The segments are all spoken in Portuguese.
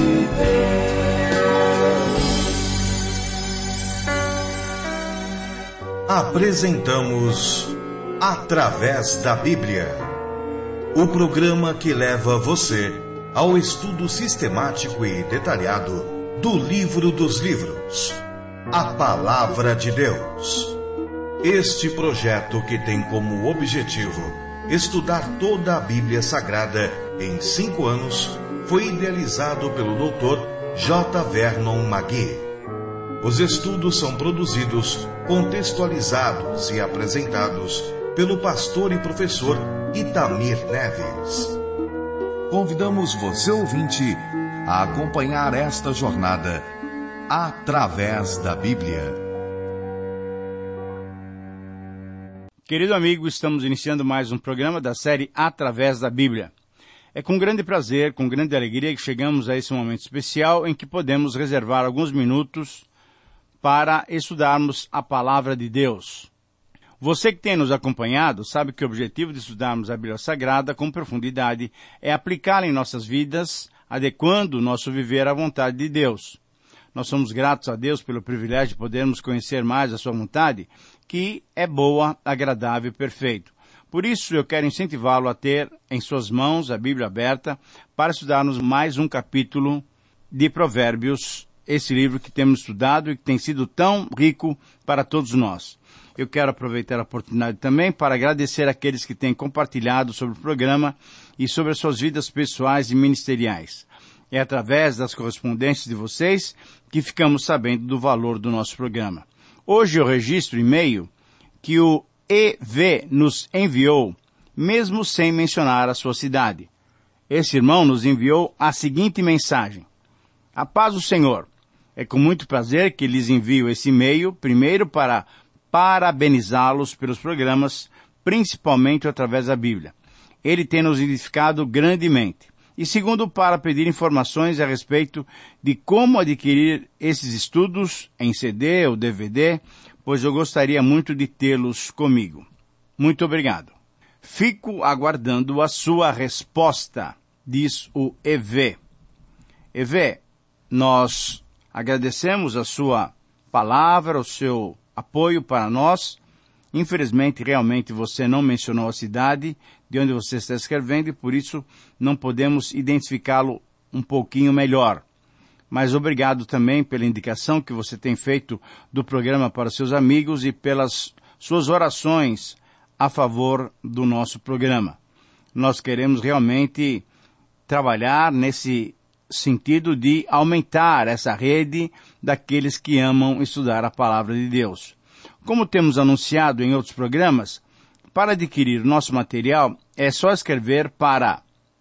Apresentamos Através da Bíblia, o programa que leva você ao estudo sistemático e detalhado do Livro dos Livros, a Palavra de Deus. Este projeto, que tem como objetivo estudar toda a Bíblia Sagrada em 5 anos, foi idealizado pelo Dr. J. Vernon McGee. Os estudos são produzidos, contextualizados e apresentados pelo pastor e professor Itamir Neves. Convidamos você, ouvinte, a acompanhar esta jornada através da Bíblia. Querido amigo, estamos iniciando mais um programa da série Através da Bíblia. É com grande prazer, com grande alegria que chegamos a esse momento especial em que podemos reservar alguns minutos para estudarmos a Palavra de Deus. Você que tem nos acompanhado sabe que o objetivo de estudarmos a Bíblia Sagrada com profundidade é aplicá-la em nossas vidas, adequando o nosso viver à vontade de Deus. Nós somos gratos a Deus pelo privilégio de podermos conhecer mais a sua vontade, que é boa, agradável e perfeita. Por isso eu quero incentivá-lo a ter em suas mãos a Bíblia aberta para estudarmos mais um capítulo de Provérbios, esse livro que temos estudado e que tem sido tão rico para todos nós. Eu quero aproveitar a oportunidade também para agradecer àqueles que têm compartilhado sobre o programa e sobre as suas vidas pessoais e ministeriais. É através das correspondências de vocês que ficamos sabendo do valor do nosso programa. Hoje eu registro o e-mail que o EV nos enviou, mesmo sem mencionar a sua cidade. Esse irmão nos enviou a seguinte mensagem: A paz do Senhor. É com muito prazer que lhes envio esse e-mail, primeiro para parabenizá-los pelos programas, principalmente através da Bíblia. Ele tem nos edificado grandemente. E segundo, para pedir informações a respeito de como adquirir esses estudos em CD ou DVD, pois eu gostaria muito de tê-los comigo. Muito obrigado. Fico aguardando a sua resposta, diz o EV. EV, nós agradecemos a sua palavra, o seu apoio para nós. Infelizmente, realmente, você não mencionou a cidade de onde você está escrevendo e por isso não podemos identificá-lo um pouquinho melhor. Mas obrigado também pela indicação que você tem feito do programa para seus amigos e pelas suas orações a favor do nosso programa. Nós queremos realmente trabalhar nesse sentido de aumentar essa rede daqueles que amam estudar a Palavra de Deus. Como temos anunciado em outros programas, para adquirir nosso material é só escrever para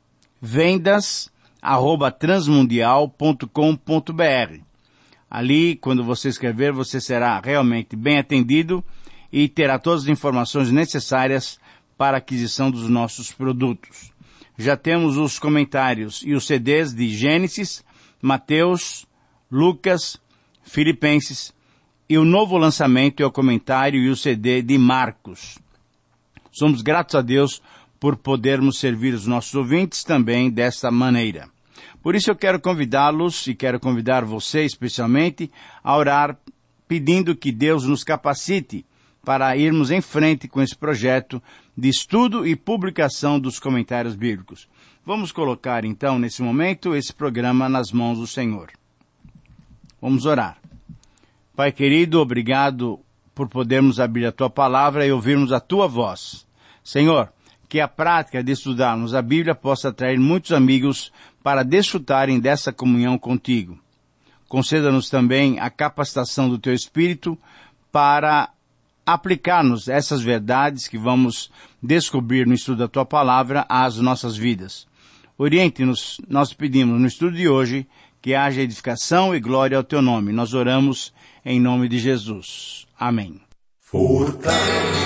vendas@transmundial.com.br. Ali, quando você escrever, você será realmente bem atendido e terá todas as informações necessárias para a aquisição dos nossos produtos. Já temos os comentários e os CDs de Gênesis, Mateus, Lucas, Filipenses, e o novo lançamento é o comentário e o CD de Marcos. Somos gratos a Deus por podermos servir os nossos ouvintes também dessa maneira. Por isso eu quero convidá-los e quero convidar você especialmente a orar pedindo que Deus nos capacite para irmos em frente com esse projeto de estudo e publicação dos comentários bíblicos. Vamos colocar então nesse momento esse programa nas mãos do Senhor. Vamos orar. Pai querido, obrigado por podermos abrir a Tua Palavra e ouvirmos a Tua voz. Senhor, que a prática de estudarmos a Bíblia possa atrair muitos amigos para desfrutarem dessa comunhão contigo. Conceda-nos também a capacitação do Teu Espírito para aplicar-nos essas verdades que vamos descobrir no estudo da Tua Palavra às nossas vidas. Oriente-nos, nós pedimos no estudo de hoje, que haja edificação e glória ao Teu nome. Nós oramos em nome de Jesus. Amém. Fortalece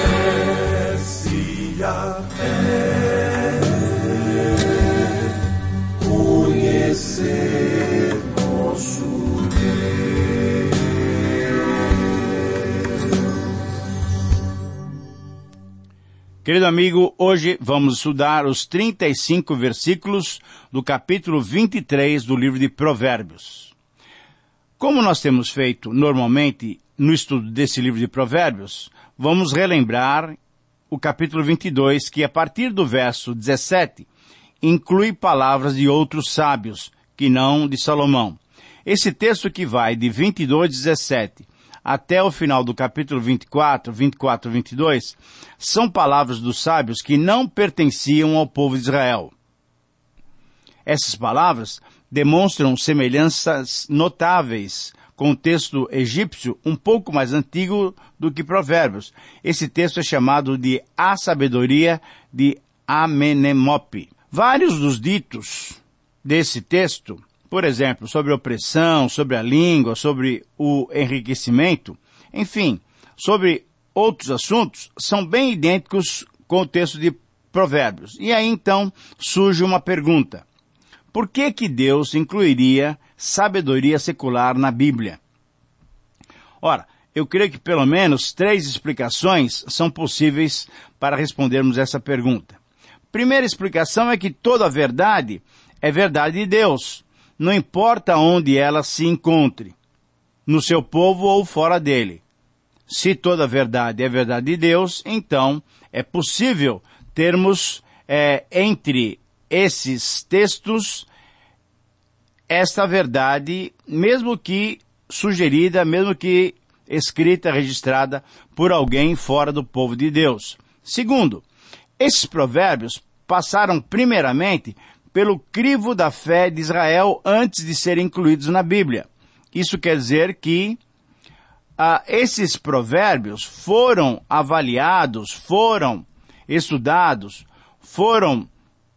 a fé, conhecer nosso Deus. Querido amigo, hoje vamos estudar os 35 versículos do capítulo 23 do livro de Provérbios. Como nós temos feito normalmente no estudo desse livro de Provérbios, vamos relembrar o capítulo 22, que a partir do verso 17, inclui palavras de outros sábios, que não de Salomão. Esse texto que vai de 22:17 até o final do capítulo 24, 22, são palavras dos sábios que não pertenciam ao povo de Israel. Essas palavras demonstram semelhanças notáveis com o texto egípcio um pouco mais antigo do que Provérbios. Esse texto é chamado de A Sabedoria de Amenemope. Vários dos ditos desse texto, por exemplo, sobre a opressão, sobre a língua, sobre o enriquecimento, enfim, sobre outros assuntos, são bem idênticos com o texto de Provérbios. E aí então surge uma pergunta. Por que Deus incluiria sabedoria secular na Bíblia? Ora, eu creio que pelo menos 3 explicações são possíveis para respondermos essa pergunta. Primeira explicação é que toda a verdade é verdade de Deus, não importa onde ela se encontre, no seu povo ou fora dele. Se toda a verdade é verdade de Deus, então é possível termos entre esses textos esta verdade, mesmo que sugerida, mesmo que escrita, registrada por alguém fora do povo de Deus. Segundo, esses provérbios passaram primeiramente pelo crivo da fé de Israel antes de serem incluídos na Bíblia. Isso quer dizer que esses provérbios foram avaliados, foram estudados, foram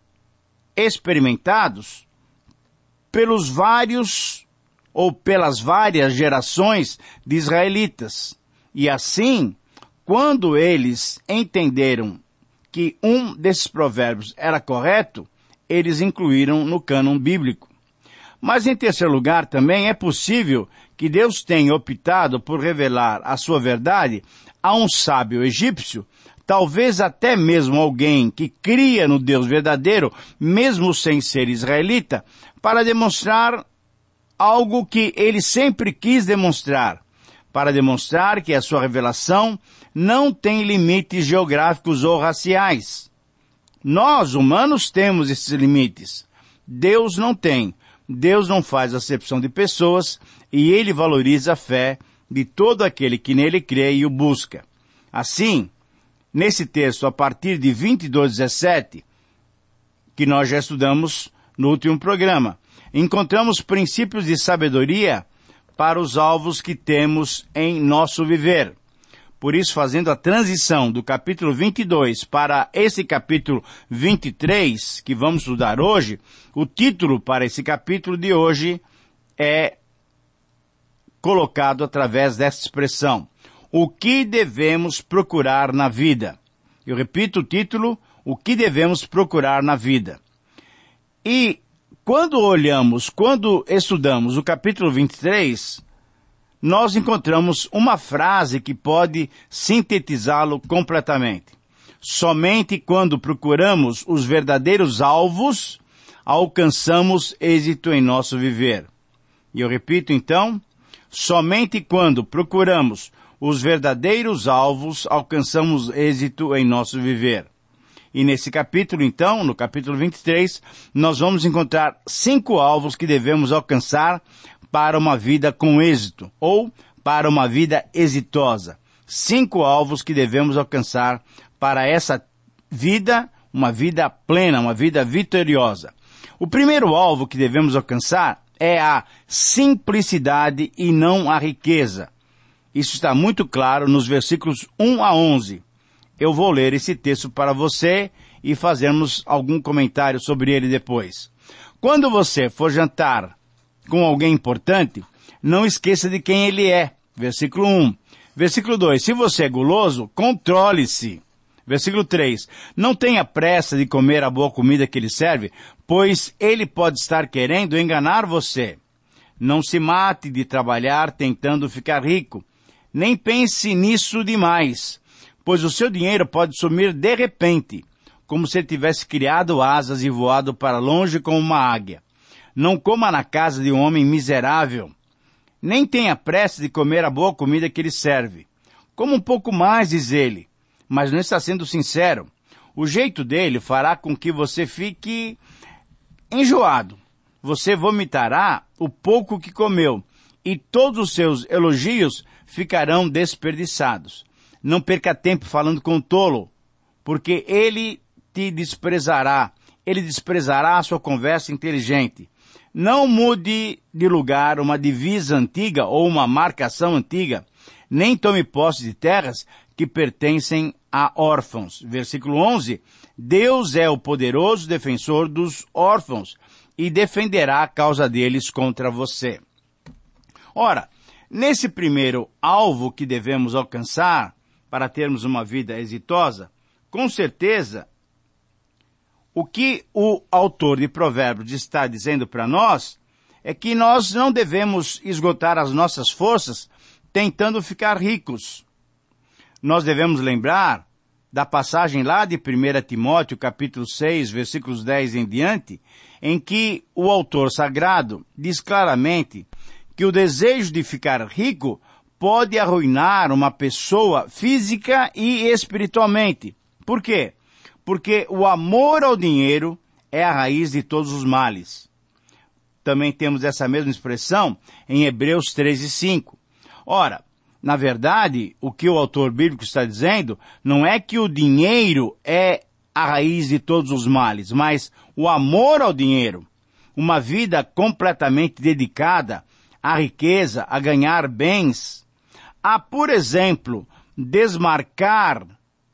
experimentados pelos vários ou pelas várias gerações de israelitas. E assim, quando eles entenderam que um desses provérbios era correto, eles incluíram no cânon bíblico. Mas em terceiro lugar também é possível que Deus tenha optado por revelar a sua verdade a um sábio egípcio, talvez até mesmo alguém que cria no Deus verdadeiro, mesmo sem ser israelita, para demonstrar algo que ele sempre quis demonstrar, para demonstrar que a sua revelação não tem limites geográficos ou raciais. Nós, humanos, temos esses limites. Deus não tem. Deus não faz acepção de pessoas e ele valoriza a fé de todo aquele que nele crê e o busca. Assim, nesse texto, a partir de 22:17, que nós já estudamos no último programa, encontramos princípios de sabedoria para os alvos que temos em nosso viver. Por isso, fazendo a transição do capítulo 22 para esse capítulo 23, que vamos estudar hoje, o título para esse capítulo de hoje é colocado através dessa expressão: o que devemos procurar na vida? Eu repito o título: o que devemos procurar na vida? E quando estudamos o capítulo 23, nós encontramos uma frase que pode sintetizá-lo completamente. Somente quando procuramos os verdadeiros alvos, alcançamos êxito em nosso viver. E eu repito então, somente quando procuramos os verdadeiros alvos, alcançamos êxito em nosso viver. E nesse capítulo, então, no capítulo 23, nós vamos encontrar 5 alvos que devemos alcançar para uma vida com êxito, ou para uma vida exitosa. 5 alvos que devemos alcançar para essa vida, uma vida plena, uma vida vitoriosa. O primeiro alvo que devemos alcançar é a simplicidade e não a riqueza. Isso está muito claro nos versículos 1 a 11. Eu vou ler esse texto para você e fazermos algum comentário sobre ele depois. Quando você for jantar com alguém importante, não esqueça de quem ele é. Versículo 1. Versículo 2. Se você é guloso, controle-se. Versículo 3. Não tenha pressa de comer a boa comida que ele serve, pois ele pode estar querendo enganar você. Não se mate de trabalhar tentando ficar rico. Nem pense nisso demais, pois o seu dinheiro pode sumir de repente, como se ele tivesse criado asas e voado para longe como uma águia. Não coma na casa de um homem miserável, nem tenha pressa de comer a boa comida que ele serve. Coma um pouco mais, diz ele, mas não está sendo sincero. O jeito dele fará com que você fique enjoado. Você vomitará o pouco que comeu, e todos os seus elogios ficarão desperdiçados. Não perca tempo falando com o tolo, porque ele te desprezará. Ele desprezará a sua conversa inteligente. Não mude de lugar uma divisa antiga ou uma marcação antiga, nem tome posse de terras que pertencem a órfãos. Versículo 11, Deus é o poderoso defensor dos órfãos e defenderá a causa deles contra você. Ora, nesse primeiro alvo que devemos alcançar para termos uma vida exitosa, com certeza, o que o autor de Provérbios está dizendo para nós é que nós não devemos esgotar as nossas forças tentando ficar ricos. Nós devemos lembrar da passagem lá de 1 Timóteo, capítulo 6, versículos 10 em diante, em que o autor sagrado diz claramente que o desejo de ficar rico pode arruinar uma pessoa física e espiritualmente. Por quê? Porque o amor ao dinheiro é a raiz de todos os males. Também temos essa mesma expressão em Hebreus 13:5. Ora, na verdade, o que o autor bíblico está dizendo não é que o dinheiro é a raiz de todos os males, mas o amor ao dinheiro, uma vida completamente dedicada à riqueza, a ganhar bens, a, por exemplo, desmarcar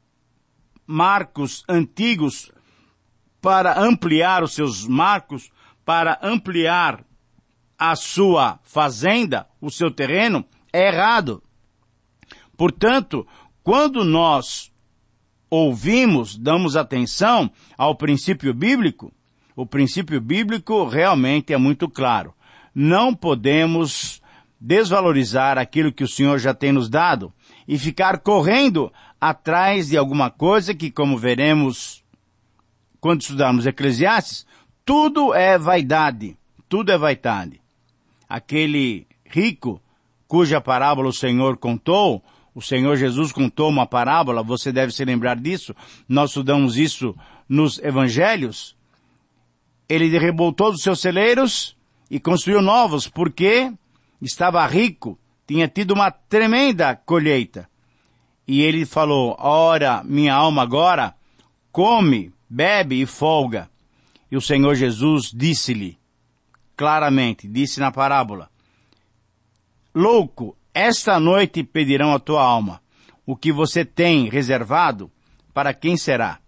marcos antigos para ampliar os seus marcos, para ampliar a sua fazenda, o seu terreno, é errado. Portanto, quando nós ouvimos, damos atenção ao princípio bíblico, o princípio bíblico realmente é muito claro. Não podemos desvalorizar aquilo que o Senhor já tem nos dado e ficar correndo atrás de alguma coisa que, como veremos quando estudarmos Eclesiastes, tudo é vaidade, tudo é vaidade. Aquele rico cuja parábola o Senhor contou, o Senhor Jesus contou uma parábola, você deve se lembrar disso, nós estudamos isso nos evangelhos. Ele derrubou todos os seus celeiros e construiu novos, porque estava rico, tinha tido uma tremenda colheita. E ele falou, ora, minha alma agora, come, bebe e folga. E o Senhor Jesus disse-lhe, claramente, disse na parábola, louco, esta noite pedirão a tua alma. O que você tem reservado, para quem será?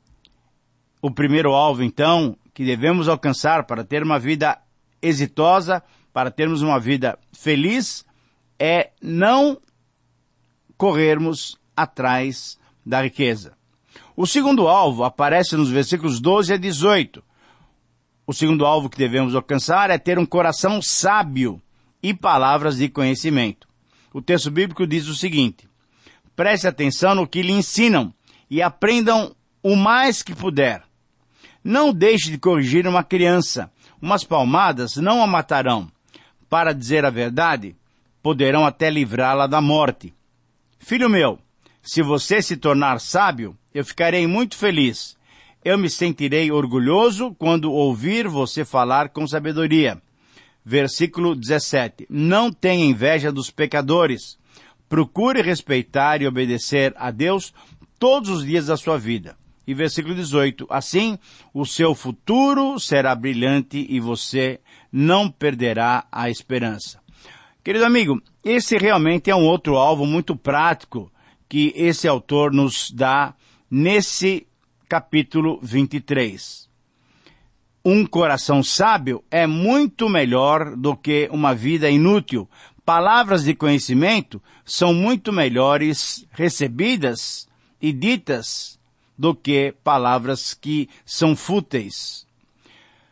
O primeiro alvo, então, que devemos alcançar para ter uma vida exitosa, para termos uma vida feliz, é não corrermos atrás da riqueza. O segundo alvo aparece nos versículos 12 a 18. O segundo alvo que devemos alcançar é ter um coração sábio e palavras de conhecimento. O texto bíblico diz o seguinte, preste atenção no que lhe ensinam e aprendam o mais que puder. Não deixe de corrigir uma criança, umas palmadas não a matarão. Para dizer a verdade, poderão até livrá-la da morte. Filho meu, se você se tornar sábio, eu ficarei muito feliz. Eu me sentirei orgulhoso quando ouvir você falar com sabedoria. Versículo 17. Não tenha inveja dos pecadores. Procure respeitar e obedecer a Deus todos os dias da sua vida. E versículo 18. Assim, o seu futuro será brilhante e você não perderá a esperança. Querido amigo, esse realmente é um outro alvo muito prático que esse autor nos dá nesse capítulo 23. Um coração sábio é muito melhor do que uma vida inútil. Palavras de conhecimento são muito melhores recebidas e ditas do que palavras que são fúteis.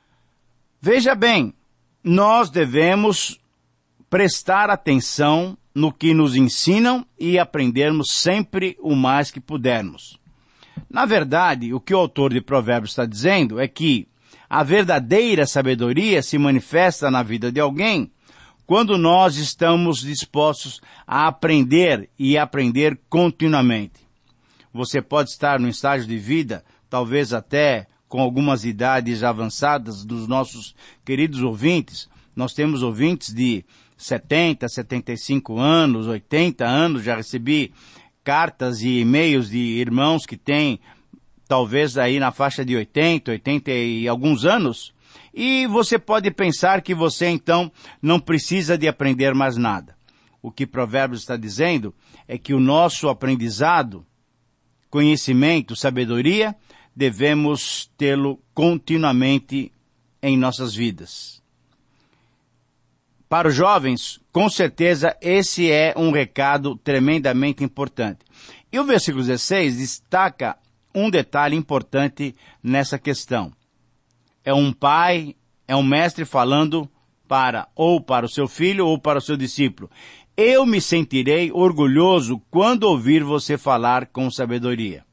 Veja bem, nós devemos prestar atenção no que nos ensinam e aprendermos sempre o mais que pudermos. Na verdade, o que o autor de Provérbios está dizendo é que a verdadeira sabedoria se manifesta na vida de alguém quando nós estamos dispostos a aprender e aprender continuamente. Você pode estar no estágio de vida, talvez até com algumas idades avançadas dos nossos queridos ouvintes. Nós temos ouvintes de 70, 75 anos, 80 anos, já recebi cartas e e-mails de irmãos que têm talvez aí na faixa de 80 e alguns anos, e você pode pensar que você então não precisa de aprender mais nada. O que Provérbios está dizendo é que o nosso aprendizado, conhecimento, sabedoria, devemos tê-lo continuamente em nossas vidas. Para os jovens, com certeza, esse é um recado tremendamente importante. E o versículo 16 destaca um detalhe importante nessa questão. É um pai, é um mestre falando para o seu filho ou para o seu discípulo. Eu me sentirei orgulhoso quando ouvir você falar com sabedoria.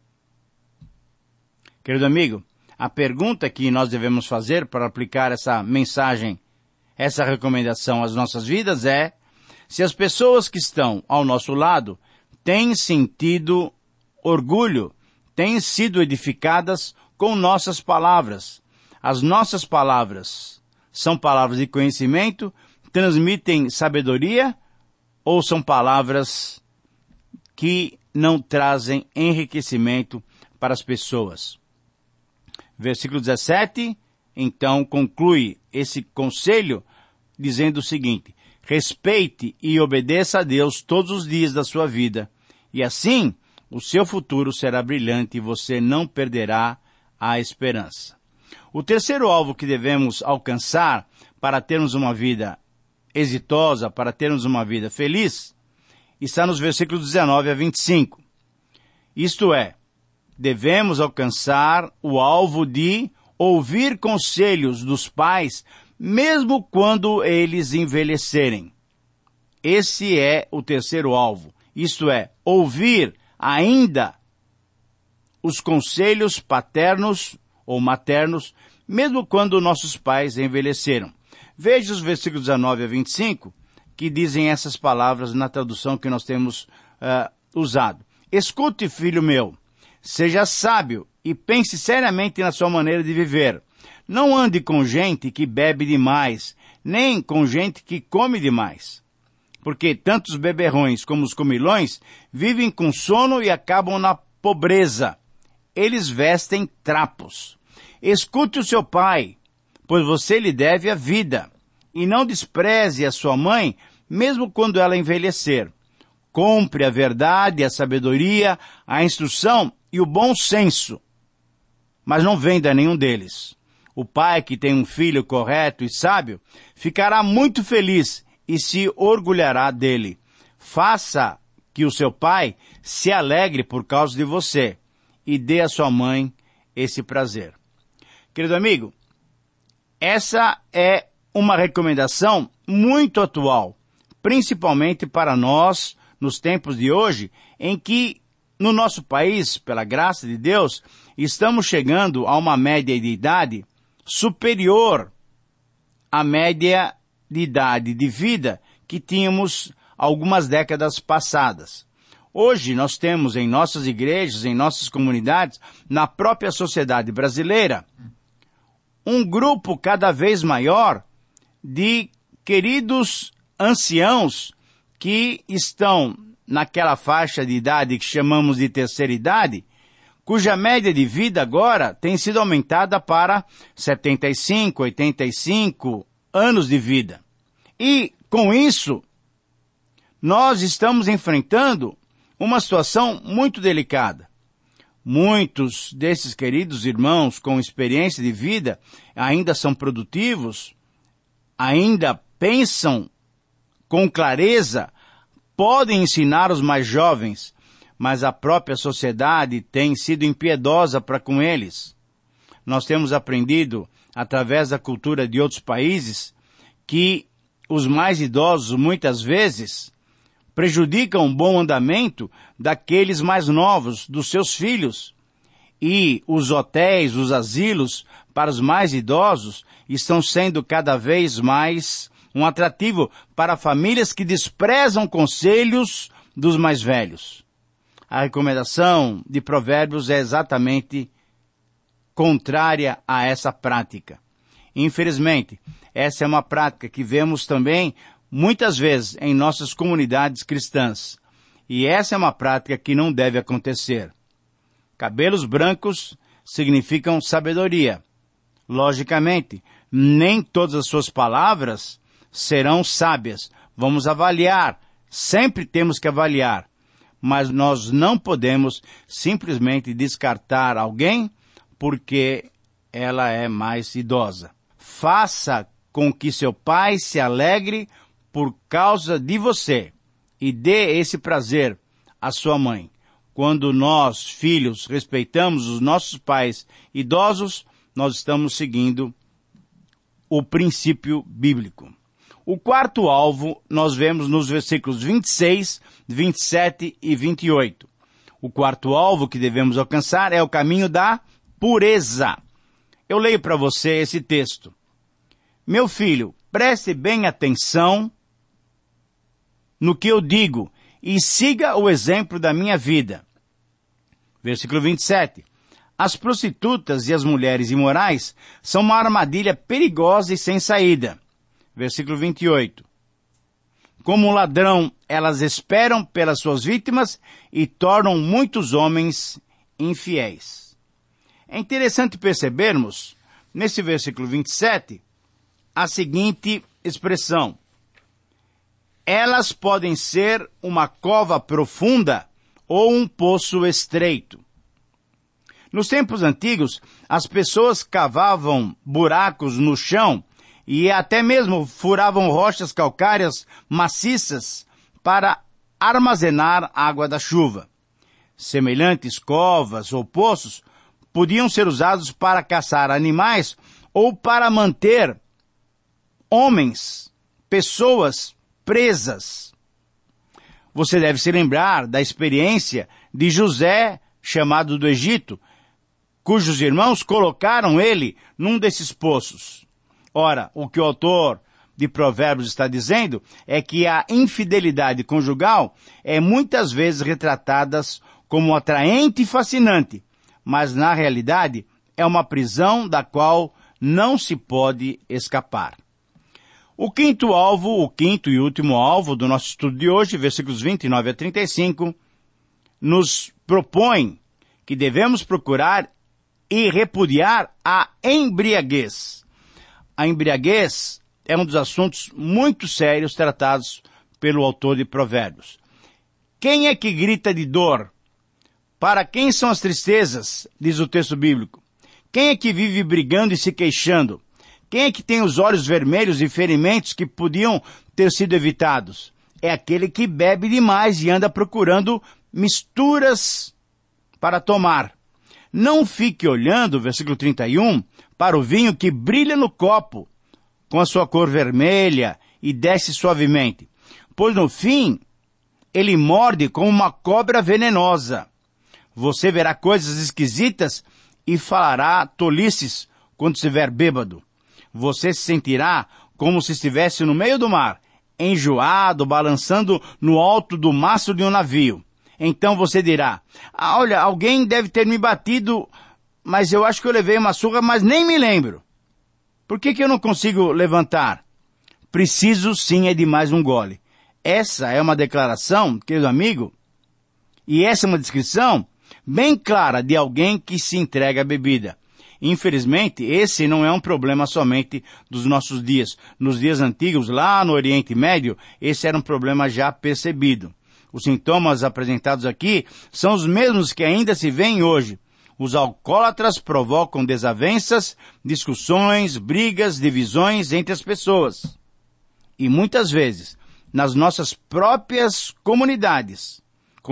Querido amigo, a pergunta que nós devemos fazer para aplicar essa mensagem, essa recomendação às nossas vidas é se as pessoas que estão ao nosso lado têm sentido orgulho, têm sido edificadas com nossas palavras. As nossas palavras são palavras de conhecimento, transmitem sabedoria ou são palavras que não trazem enriquecimento para as pessoas? Versículo 17, então, conclui esse conselho dizendo o seguinte: respeite e obedeça a Deus todos os dias da sua vida, e assim o seu futuro será brilhante e você não perderá a esperança. O terceiro alvo que devemos alcançar para termos uma vida exitosa, para termos uma vida feliz, está nos versículos 19 a 25. Isto é, devemos alcançar o alvo de ouvir conselhos dos pais, mesmo quando eles envelhecerem. Esse é o terceiro alvo, isto é, ouvir ainda os conselhos paternos ou maternos, mesmo quando nossos pais envelheceram. Veja os versículos 19 a 25, que dizem essas palavras na tradução que nós temos usado. Escute, filho meu, seja sábio e pense seriamente na sua maneira de viver. Não ande com gente que bebe demais, nem com gente que come demais. Porque tanto os beberrões como os comilões vivem com sono e acabam na pobreza. Eles vestem trapos. Escute o seu pai, pois você lhe deve a vida. E não despreze a sua mãe, mesmo quando ela envelhecer. Compre a verdade, a sabedoria, a instrução e o bom senso, mas não venda nenhum deles. O pai que tem um filho correto e sábio ficará muito feliz e se orgulhará dele. Faça que o seu pai se alegre por causa de você e dê à sua mãe esse prazer. Querido amigo, essa é uma recomendação muito atual, principalmente para nós nos tempos de hoje, em que no nosso país, pela graça de Deus, estamos chegando a uma média de idade superior à média de idade de vida que tínhamos algumas décadas passadas. Hoje nós temos em nossas igrejas, em nossas comunidades, na própria sociedade brasileira, um grupo cada vez maior de queridos anciãos que estão naquela faixa de idade que chamamos de terceira idade, cuja média de vida agora tem sido aumentada para 75, 85 anos de vida. E, com isso, nós estamos enfrentando uma situação muito delicada. Muitos desses queridos irmãos com experiência de vida ainda são produtivos, ainda pensam com clareza, podem ensinar os mais jovens, mas a própria sociedade tem sido impiedosa para com eles. Nós temos aprendido, através da cultura de outros países, que os mais idosos, muitas vezes, prejudicam o bom andamento daqueles mais novos, dos seus filhos. E os hotéis, os asilos para os mais idosos estão sendo cada vez mais um atrativo para famílias que desprezam conselhos dos mais velhos. A recomendação de Provérbios é exatamente contrária a essa prática. Infelizmente, essa é uma prática que vemos também muitas vezes em nossas comunidades cristãs. E essa é uma prática que não deve acontecer. Cabelos brancos significam sabedoria. Logicamente, nem todas as suas palavras serão sábias. Vamos avaliar. Sempre temos que avaliar. Mas nós não podemos simplesmente descartar alguém porque ela é mais idosa. Faça com que seu pai se alegre por causa de você e dê esse prazer à sua mãe. Quando nós, filhos, respeitamos os nossos pais idosos, nós estamos seguindo o princípio bíblico. O quarto alvo nós vemos nos versículos 26, 27 e 28. O quarto alvo que devemos alcançar é o caminho da pureza. Eu leio para você esse texto. Meu filho, preste bem atenção no que eu digo e siga o exemplo da minha vida. Versículo 27. As prostitutas e as mulheres imorais são uma armadilha perigosa e sem saída. Versículo 28. Como um ladrão, elas esperam pelas suas vítimas e tornam muitos homens infiéis. É interessante percebermos, nesse versículo 27, a seguinte expressão. Elas podem ser uma cova profunda ou um poço estreito. Nos tempos antigos, as pessoas cavavam buracos no chão e até mesmo furavam rochas calcárias maciças para armazenar água da chuva. Semelhantes covas ou poços podiam ser usados para caçar animais ou para manter homens, pessoas presas. Você deve se lembrar da experiência de José, chamado do Egito, cujos irmãos colocaram ele num desses poços. Ora, o que o autor de Provérbios está dizendo é que a infidelidade conjugal é muitas vezes retratada como atraente e fascinante, mas na realidade é uma prisão da qual não se pode escapar. O quinto e último alvo do nosso estudo de hoje, versículos 29 a 35, nos propõe que devemos procurar e repudiar a embriaguez. A embriaguez é um dos assuntos muito sérios tratados pelo autor de Provérbios. Quem é que grita de dor? Para quem são as tristezas? Diz o texto bíblico. Quem é que vive brigando e se queixando? Quem é que tem os olhos vermelhos e ferimentos que podiam ter sido evitados? É aquele que bebe demais e anda procurando misturas para tomar. Não fique olhando, versículo 31, para o vinho que brilha no copo, com a sua cor vermelha e desce suavemente, pois no fim ele morde como uma cobra venenosa. Você verá coisas esquisitas e falará tolices quando estiver bêbado. Você se sentirá como se estivesse no meio do mar, enjoado, balançando no alto do mastro de um navio. Então você dirá, olha, alguém deve ter me batido, mas eu acho que eu levei uma surra, mas nem me lembro. Por que eu não consigo levantar? Preciso sim é de mais um gole. Essa é uma declaração, querido amigo, e essa é uma descrição bem clara de alguém que se entrega à bebida. Infelizmente, esse não é um problema somente dos nossos dias. Nos dias antigos, lá no Oriente Médio, esse era um problema já percebido. Os sintomas apresentados aqui são os mesmos que ainda se veem hoje. Os alcoólatras provocam desavenças, discussões, brigas, divisões entre as pessoas. E muitas vezes, nas nossas próprias comunidades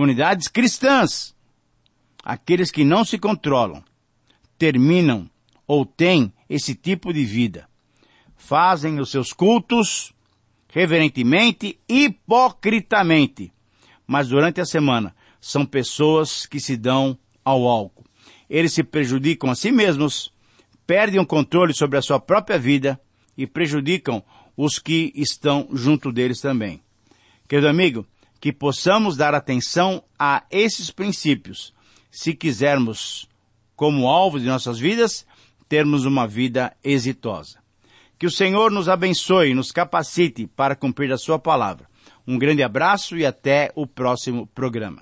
cristãs, aqueles que não se controlam, terminam ou têm esse tipo de vida. Fazem os seus cultos reverentemente, hipocritamente. Mas durante a semana, são pessoas que se dão ao álcool. Eles se prejudicam a si mesmos, perdem o controle sobre a sua própria vida e prejudicam os que estão junto deles também. Querido amigo, que possamos dar atenção a esses princípios, se quisermos, como alvo de nossas vidas, termos uma vida exitosa. Que o Senhor nos abençoe e nos capacite para cumprir a sua palavra. Um grande abraço e até o próximo programa.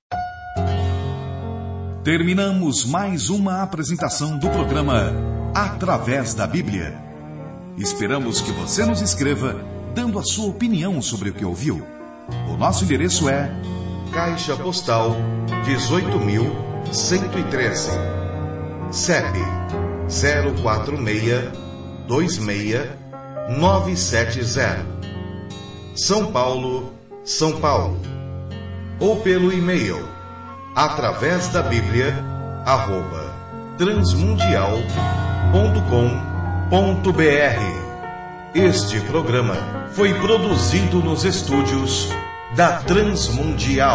Terminamos mais uma apresentação do programa Através da Bíblia. Esperamos que você nos escreva, dando a sua opinião sobre o que ouviu. O nosso endereço é Caixa Postal 18.113, CEP 04626-970, São Paulo, São Paulo. Ou pelo e-mail através da Bíblia @transmundial.com.br. Este programa foi produzido nos estúdios da Transmundial.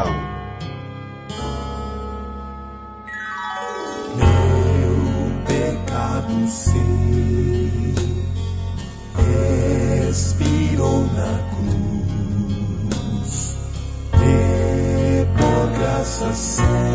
Meu pecado sei, expirou na cruz, e por graça